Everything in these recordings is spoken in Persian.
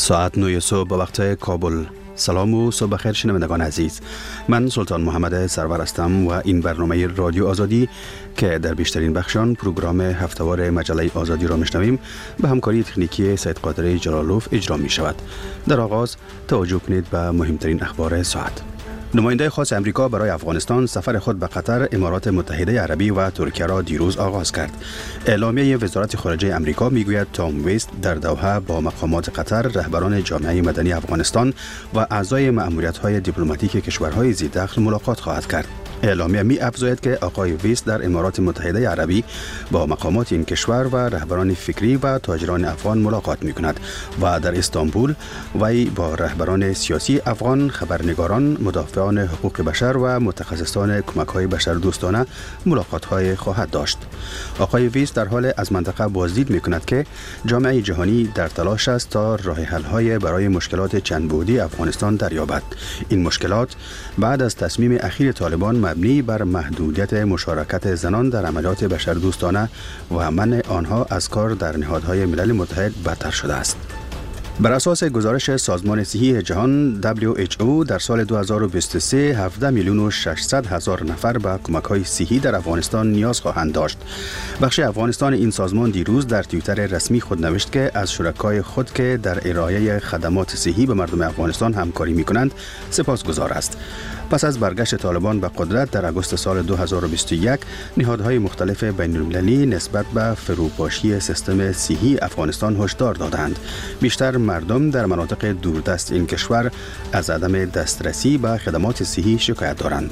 ساعت 9 صبح به وقت کابل. سلام و صبح بخیر شنوندگان عزیز. من سلطان محمد سرور هستم و این برنامه رادیو آزادی که در بیشترین بخشان پروگرام هفتهوار مجله آزادی را میشنویم به همکاری تکنیکی سید قادر جلالوف اجرا می شود. در آغاز توجه کنید به مهمترین اخبار ساعت. نماینده خاص امریکا برای افغانستان سفر خود به قطر، امارات متحده عربی و ترکیه را دیروز آغاز کرد. اعلامیه وزارت خارجه امریکا میگوید تام ویست در دوحه با مقامات قطر، رهبران جامعه مدنی افغانستان و اعضای مأموریت‌های دیپلماتیک کشورهای ذی‌دخل ملاقات خواهد کرد. اعلامیه می افزاید که آقای ویست در امارات متحده عربی با مقامات این کشور و رهبران فکری و تاجران افغان ملاقات می کند و در استانبول وی با رهبران سیاسی افغان، خبرنگاران، مدافعان حقوق بشر و متخصصان کمک‌های بشردوستانه ملاقات‌های خواهد داشت. آقای ویست در حال از منطقه بازدید می کند که جامعه جهانی در تلاش است تا راه حل‌های برای مشکلات چند بعدی افغانستان دریابد. این مشکلات بعد از تصمیم اخیر طالبان مبنی بر محدودیت مشارکت زنان در عملیات بشردوستانه و منع آنها از کار در نهادهای ملل متحد بدتر شده است. بر اساس گزارش سازمان صحی جهان WHO در سال 2023 17 میلیون و 600 هزار نفر به کمک‌های صحی در افغانستان نیاز خواهند داشت. بخش افغانستان این سازمان دیروز در توییتر رسمی خود نوشت که از شرکای خود که در ارائه خدمات صحی به مردم افغانستان همکاری می‌کنند سپاسگزار است. پس از برگشت طالبان به قدرت در اگوست سال 2021 نهادهای مختلف بین‌المللی نسبت به فروپاشی سیستم صحی افغانستان هشدار دادند. بیشتر مردم در مناطق دوردست این کشور از عدم دسترسی به خدمات صحی شکایت دارند.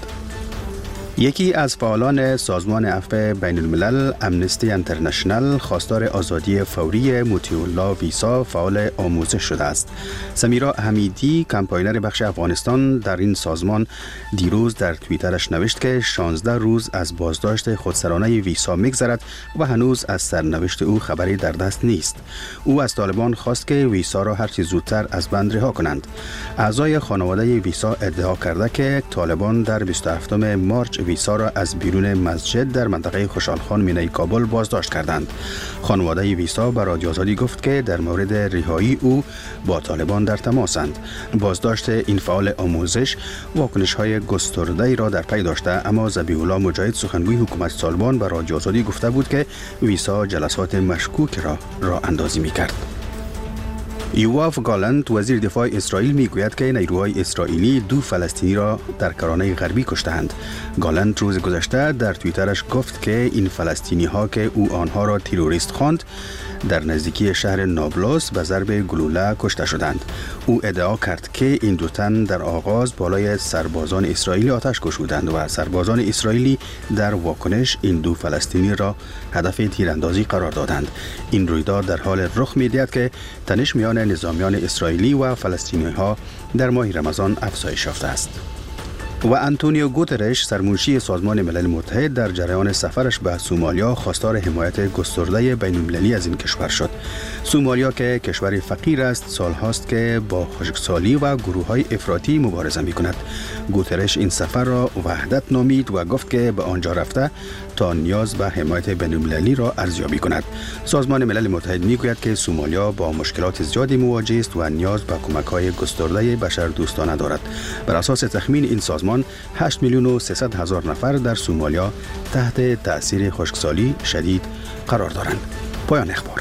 یکی از فعالان سازمان عفو بین الملل امنستی انترنشنل خواستار آزادی فوری مطیع الله ویسا فعال آموزش شده است. سمیرا حمیدی کمپاینر بخش افغانستان در این سازمان دیروز در توییترش نوشت که 16 روز از بازداشت خودسرانه ویسا میگذرد و هنوز از سرنوشت او خبری در دست نیست. او از طالبان خواست که ویسا را هرچی زودتر از بند رها کنند. اعضای خانواده ویسا ادعا کرده که طالبان در 27 مارچ ویسا را از بیرون مسجد در منطقه خوشحالخان مینای کابل بازداشت کردند. خانواده ویسا به رادیو آزادی گفت که در مورد رهایی او با طالبان در تماسند. بازداشت این فعال آموزش واکنش‌های گسترده‌ای را در پی داشته، اما ذبیح الله مجاهد سخنگوی حکومت طالبان به رادیو آزادی گفته بود که ویسا جلسات مشکوک را راه اندازی می‌کرد. یواف گالنت وزیر دفاع اسرائیل میگوید که نیروهای اسرائیلی 2 فلسطینی را در کرانه غربی کشتند. گالنت روز گذشته در توییترش گفت که این فلسطینی ها که او آنها را تروریست خواند در نزدیکی شهر نابلس به ضرب گلوله کشته شدند. او ادعا کرد که این 2 تن در آغاز بالای سربازان اسرائیلی آتش گشودند و سربازان اسرائیلی در واکنش این 2 فلسطینی را هدف تیراندازی قرار دادند. این رویداد در حال رخ می‌دهد که تنش میان نظامیان اسرائیلی و فلسطینی ها در ماه رمضان افزایش یافته است. و آنتونیو گوترش سرمنشی سازمان ملل متحد در جریان سفرش به سومالیا خواستار حمایت گسترده بین‌المللی از این کشور شد. سومالیا که کشوری فقیر است سالهاست که با خشکسالی و گروه‌های افراطی مبارزه می‌کند. گوترش این سفر را وحدت نامید و گفت که به آنجا رفته تا نیاز به حمایت بین‌المللی را ارزیابی کند. سازمان ملل متحد می‌گوید که سومالیا با مشکلات زیادی مواجه است و نیاز به کمک‌های گسترده بشردوستانه دارد. بر اساس تخمین این سازمان 8 میلیون و 300 هزار نفر در سومالیا تحت تأثیر خشکسالی شدید قرار دارند. پایان اخبار.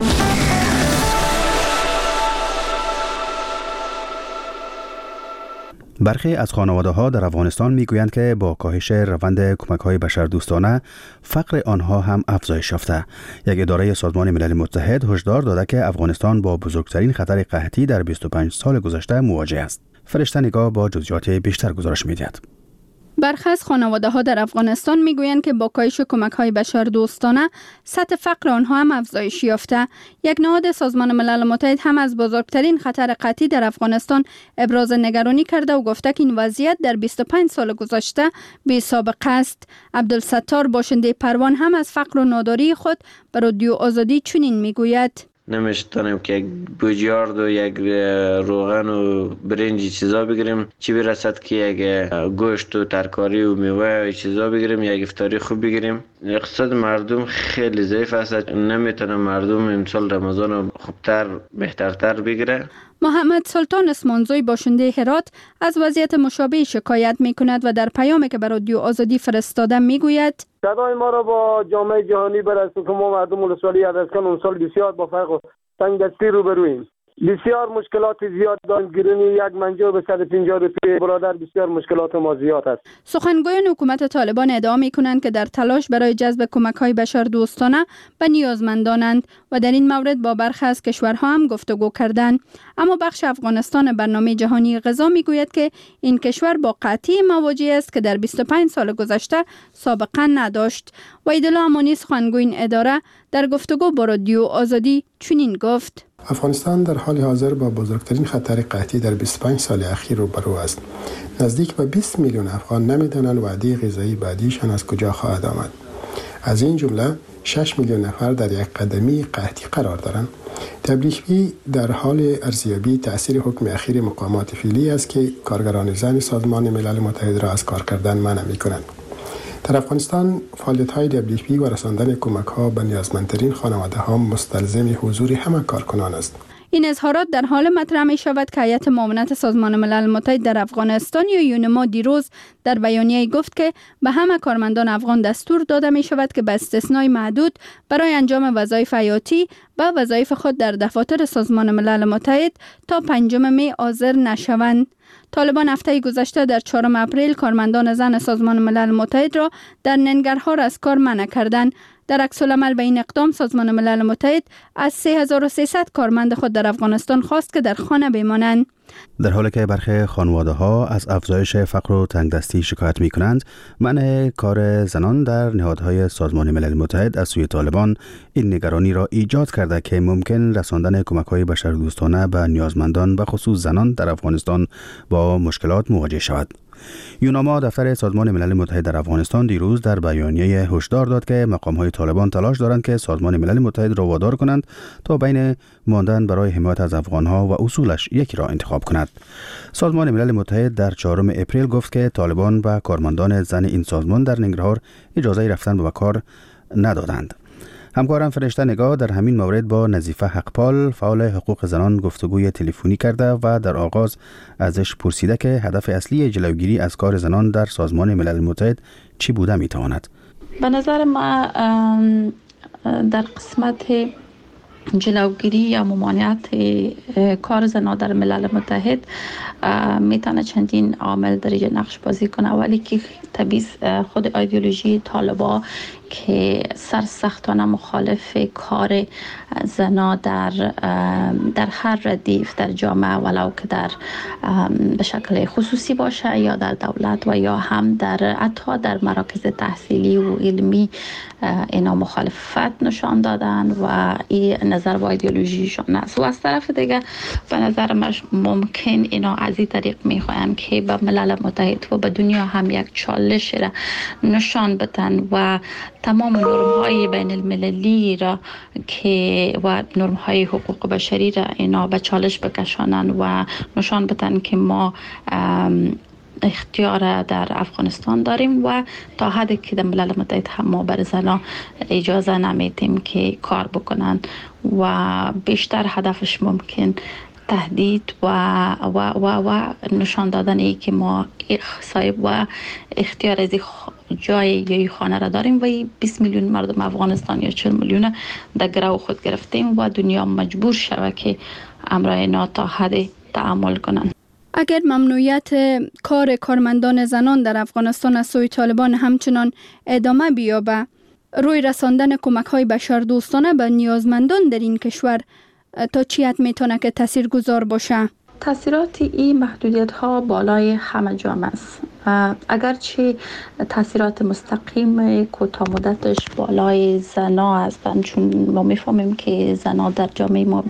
برخی از خانواده‌ها در افغانستان میگویند که با کاهش روند کمک‌های بشردوستانه فقر آنها هم افزایش یافته. یک اداره سازمان ملل متحد هشدار داده که افغانستان با بزرگترین خطر قحطی در 25 سال گذشته مواجه است. فرشته نگاه با جزئیات بیشتر گزارش می‌دهد. برخی از خانواده‌ها در افغانستان میگویند که با کاهش کمک‌های بشردوستانه سطح فقر آنها هم افزایش یافته. یک نهاد سازمان ملل متحد هم از بزرگترین خطر قحطی در افغانستان ابراز نگرانی کرده و گفته که این وضعیت در 25 سال گذشته بی سابقه است. عبدالستار باشنده پروان هم از فقر و ناداری خود به رادیو آزادی چنین میگوید: نمی‌تونیم که یک بوجیارد و یک روغن و برنج چیزا بگیریم، چی برسد که یک گوشت و ترکاری و میوه و چیزا بگیریم، یک افطاری خوب بگیریم. اقتصاد مردم خیلی ضعیف است، نمیتونه مردم امسال رمضان خوبتر بهترتر بگیره. محمد سلطان اسمانزوی باشنده هرات از وضعیت مشابه شکایت می کند و در پیامی که به رادیو آزادی فرستاده می گوید صدای ما را با جامعه جهانی برسون که ما مردم ولسوالی ادرسکن اون سال بسیار با فرق و تنگدستی روبرویم. بسیار مشکلات زیاد داریم. گرونی یک منجا به 150 روپیه برادر بسیار مشکلات ما زیاد است. سخنگویان حکومت طالبان ادعا می کنند که در تلاش برای جذب کمک‌های بشردوستانه به نیازمندانند و در این مورد با برخی از کشورها هم گفتگو کردند. اما بخش افغانستان برنامه جهانی غذا می گوید که این کشور با قحطی مواجه است که در 25 سال گذشته سابقه نداشت. وحیدالله امانی سخنگوی این اداره در گفتگو با رادیو آزادی چنین گفت: افغانستان در حال حاضر با بزرگترین خطر قحطی در 25 سال اخیر روبرو است. نزدیک به 20 میلیون افغان نمی‌دانند وعده غذایی بعدیشان از کجا خواهد آمد. از این جمله 6 میلیون نفر در یک قدمی قحطی قرار دارند. WFP در حال ارزیابی تأثیر حکم اخیر مقامات فعلی است که کارگران زن سازمان ملل متحد را از کار کردن منع می‌کنند. در افغانستان فعالیت‌های WFP و رساندن کمک‌ها به نیازمندترین خانواده‌ها مستلزم حضور همه کارکنان است. این اظهارات در حال مطرح می شود که هیئت معاونت سازمان ملل متحد در افغانستان یا یونما دیروز در بیانیه گفت که به همه کارمندان افغان دستور داده می شود که به استثنای محدود برای انجام وظایف حیاتی به وظایف خود در دفاتر سازمان ملل متحد تا 5 می حاضر نشوند. طالبان هفته گذشته در 4 اپریل کارمندان زن سازمان ملل متحد را در ننگرهار از کار منع کردند. در عکس العمل به این اقدام سازمان ملل متحد از 3300 کارمند خود در افغانستان خواست که در خانه بمانند. در حالی که برخی خانواده‌ها از افزایش فقر و تنگدستی شکایت می‌کنند، منع کار زنان در نهادهای سازمان ملل متحد از سوی طالبان این نگرانی را ایجاد کرده که ممکن رساندن کمک‌های بشردوستانه به نیازمندان به خصوص زنان در افغانستان با مشکلات مواجه شود. یوناما دفتر سازمان ملل متحد در افغانستان دیروز در بیانیه هشدار داد که مقام‌های طالبان تلاش دارند که سازمان ملل متحد را وادار کنند تا بین ماندن برای حمایت از افغان‌ها و اصولش یکی را انتخاب کند. سازمان ملل متحد در 4 اپریل گفت که طالبان به کارمندان زن این سازمان در ننگرهار اجازه رفتن به کار ندادند. همکارم فرشته نگاه در همین مورد با نظیفه حقپال فعال حقوق زنان گفتگوی تلفنی کرده و در آغاز ازش پرسیده که هدف اصلی جلوگیری از کار زنان در سازمان ملل متحد چی بوده میتواند؟ به نظر ما در قسمت جلوگیری یا ممانعت کار زنان در ملل متحد میتونه چندین عامل در نقش بازی کنه. اولی که طبیعی خود ایدئولوژی طالبان که سرسختانه مخالف کار زنا در هر ردیف در جامعه، ولو که به شکل خصوصی باشه یا در دولت و یا هم حتی در مراکز تحصیلی و علمی، اینا مخالفت نشان دادن و این نظر و ایدئولوژیشون است. و از طرف دیگه به نظر ممکن اینا از این طریق میخواین که به ملل متحد و به دنیا هم یک چالش را نشان بدن و تمام نرم‌های بین المللی را که و نرم‌های حقوق بشری را اینا به چالش بکشانند و نشان بدن که ما اختیار در افغانستان داریم و تا حدی که در ملل متحد هم ما بر زنان اجازه نمیدیم که کار بکنن و بیشتر هدفش ممکن تهدید و نشان دادن ای که ما صاحب و اختیار از جای یا خانه را داریم و 20 میلیون مردم افغانستان یا 40 میلیون در گرو خود گرفتیم و دنیا مجبور شود که امر اینا تا حد تعامل کنند. اگر ممنوعیت کار کارمندان زنان در افغانستان از سوی طالبان همچنان ادامه بیابه، روی رساندن کمک‌های بشردوستانه به نیازمندان در این کشور تا چی حد میتونه که تاثیرگذار باشه؟ تاثیرات این محدودیت ها بالای همه جامعه است. اگرچه تاثیرات مستقیم کوتاه مدتش بالای زنا هستند، چون ما میفهمیم که زنا در جامعه ما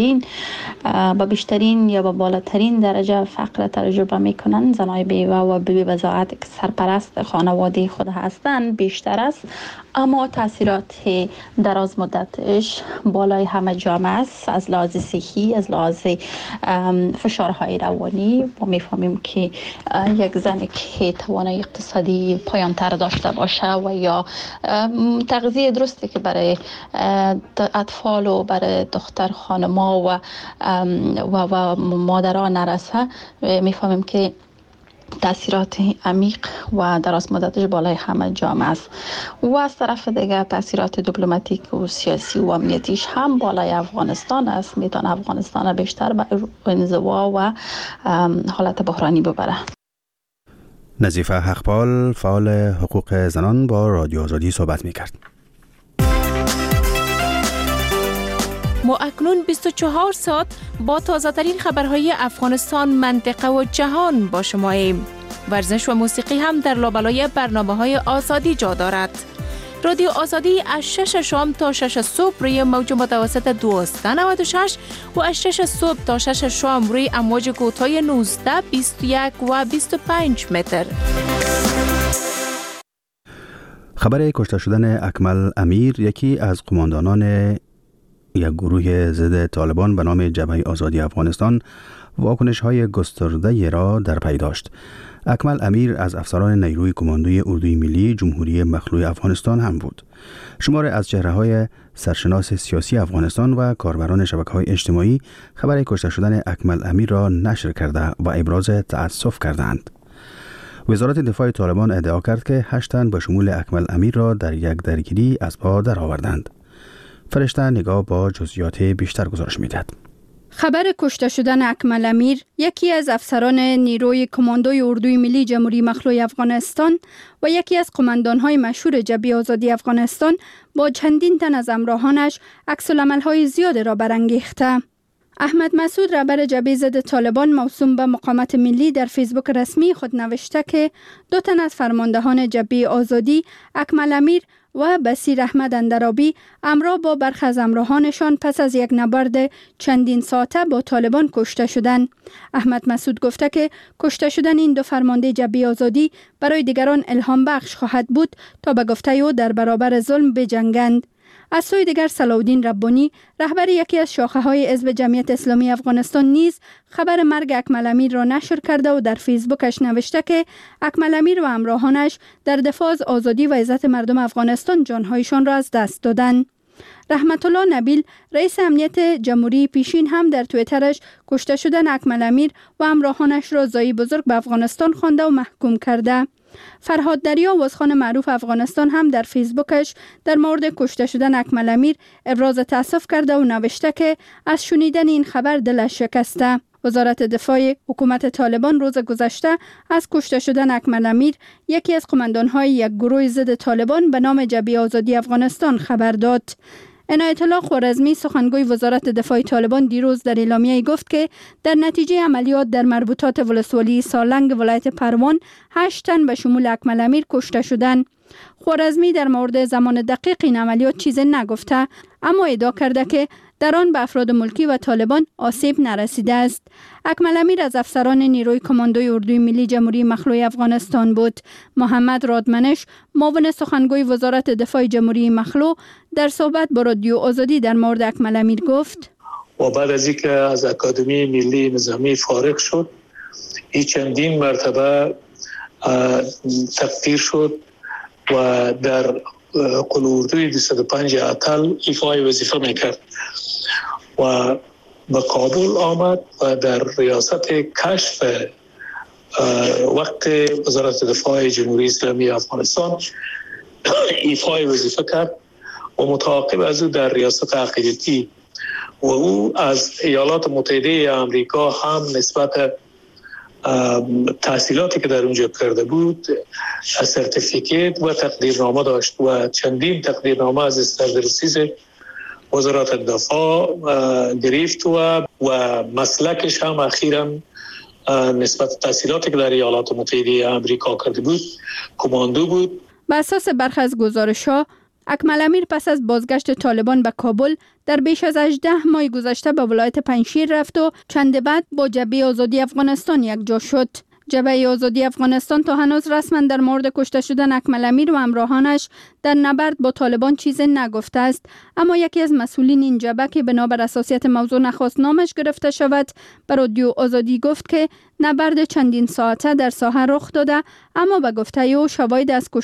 بیشترین یا با بالاترین درجه فقر تجربه میکنن. زنای بیوه و بی وضاحت که سرپرست خانواده خود هستند بیشتر است، اما تاثیرات دراز مدتش بالای همه جامعه است. از لحاظ صحی، از لحاظ فشارهای روانی ما میفهمیم که یک زنی تحقیق توانایی اقتصادی پایان‌تر داشته باشه و یا تغذیه درستی که برای اطفال و برای دختر خانم‌ها و مادرها نرسه، میفهمیم که تاثیرات عمیق و دراز مدتش بالای همه جامعه است و از طرف دیگر تاثیرات دیپلماتیک و سیاسی و امنیتیش هم بالای افغانستان است. میتونه افغانستان بیشتر به انزوا و حالت بحرانی ببره. نظیفه حقپال، فعال حقوق زنان، با رادیو آزادی صحبت میکرد. ما اکنون 24 ساعت با تازه ترین خبرهای افغانستان، منطقه و جهان با شماییم. ورزش و موسیقی هم در لابلای برنامه‌های آزادی جا دارد. رادیو آزادی از 6 شام تا 6 صبح روی موج متوسط 1296 و از 6 صبح تا 6 شام روی امواج کوتاه 19، 21 و 25 متر. خبر کشته شدن اکمل امیر، یکی از قماندانان یک گروه ضد طالبان به نام جبهه آزادی افغانستان، واکنش‌های گسترده را در پی داشت. اکمل امیر از افسران نیروی کماندوی اردوی ملی جمهوری مخلوع افغانستان هم بود. شماری از چهره‌های سرشناس سیاسی افغانستان و کاربران شبکه‌های اجتماعی خبر کشته شدن اکمل امیر را نشر کرده و ابراز تأسف کردند. وزارت دفاع طالبان ادعا کرد که 8 تن به شمول اکمل امیر را در یک درگیری از پا درآوردند. فرشته نگاه با جزئیات بیشتر گزارش می‌دهد. خبر کشته شدن اکمل امیر، یکی از افسران نیروی کماندوی اردوی ملی جمهوری مخلوع افغانستان و یکی از قماندان‌های مشهور جبهه آزادی افغانستان، با چندین تن از همراهانش عکس‌العمل‌های زیاد را برانگیخته. احمد مسعود، رهبر جبهه ضد طالبان موسوم به مقاومت ملی، در فیسبوک رسمی خود نوشته که 2 تن از فرماندهان جبهه آزادی، اکمل امیر و بصیر احمد اندرابی، همراه با برخی از همراهانشان پس از یک نبرد چندین ساعته با طالبان کشته شدند. احمد مسعود گفته که کشته شدن این 2 فرمانده جبهه آزادی برای دیگران الهام بخش خواهد بود تا به گفته او در برابر ظلم بجنگند. از سوی دیگر صلاح‌الدین ربانی، رهبر یکی از شاخه‌های حزب جمعیت اسلامی افغانستان، نیز خبر مرگ اکمل امیر را نشر کرده و در فیسبوکش نوشته که اکمل امیر و همراهانش در دفاع از آزادی و عزت مردم افغانستان جانهایشان را از دست دادند. رحمت الله نبیل، رئیس امنیت جمهوری پیشین، هم در توییترش کشته شدن اکمل امیر و همراهانش را ضایع بزرگ به افغانستان خوانده و محکوم کرده. فرهاد دریا، وزخوان معروف افغانستان، هم در فیسبوکش در مورد کشته شدن اکمل امیر ابراز تأسف کرده و نوشته که از شنیدن این خبر دلش شکسته. وزارت دفاع حکومت طالبان روز گذشته از کشته شدن اکمل امیر، یکی از قماندان‌های یک گروه ضد طالبان به نام جبهه آزادی افغانستان، خبر داد. عنایت الله خوارزمی، سخنگوی وزارت دفاع طالبان، دیروز در اعلامیه گفت که در نتیجه عملیات در مربوطات ولسوالی سالنگ ولایت پروان 8 تن به شمول اکمل امیر کشته شدند. خوارزمی در مورد زمان دقیق این عملیات چیزی نگفته، اما ادعا کرده که در آن به افراد ملکی و طالبان آسیب نرسیده است. اکمل امیر از افسران نیروی کماندوی اردوی ملی جمهوری مخلوع افغانستان بود. محمد رادمنش، معاون سخنگوی وزارت دفاع جمهوری مخلوع، در صحبت با رادیو آزادی در مورد اکمل امیر گفت: و بعد از اینکه از اکادمی ملی نظامی فارغ شد، این چندین مرتبه تقدیر شد و در قلعه اردوی 205 اتل ایفای وظیفه میکرد و به کابل آمد و در ریاست کشف وقت وزارت دفاع جمهوری اسلامی افغانستان ایفای وظیفه کرد و متعاقب از او در ریاست عقیدتی و او از ایالات متحده آمریکا هم نسبت تحصیلاتی که در اونجا کرده بود سرتیفیکیت و تقدیرنامه داشت و چندین تقدیرنامه از استانداردیز وزارت دفاع گرفت و مسلکش هم اخیراً نسبت تحصیلاتی که در ایالات متحده آمریکا کرده بود کماندو بود. بر اساس برخی از گزارش‌ها، اکمل امیر پس از بازگشت طالبان به کابل در بیش از 18 ماه گذشته به ولایت پنجشیر رفت و چند بعد با جبهه آزادی افغانستان یکجا شد. جبهه آزادی افغانستان تا هنوز رسما در مورد کشته شدن اکمل امیر و همراهانش در نبرد با طالبان چیزی نگفته است، اما یکی از مسئولین این جبهه که بنابر اساسیت موضوع نخواست نامش گرفته شود به رادیو آزادی گفت که نبرد چندین ساعته در ساحه رخ داده، اما به گفته او شواهد از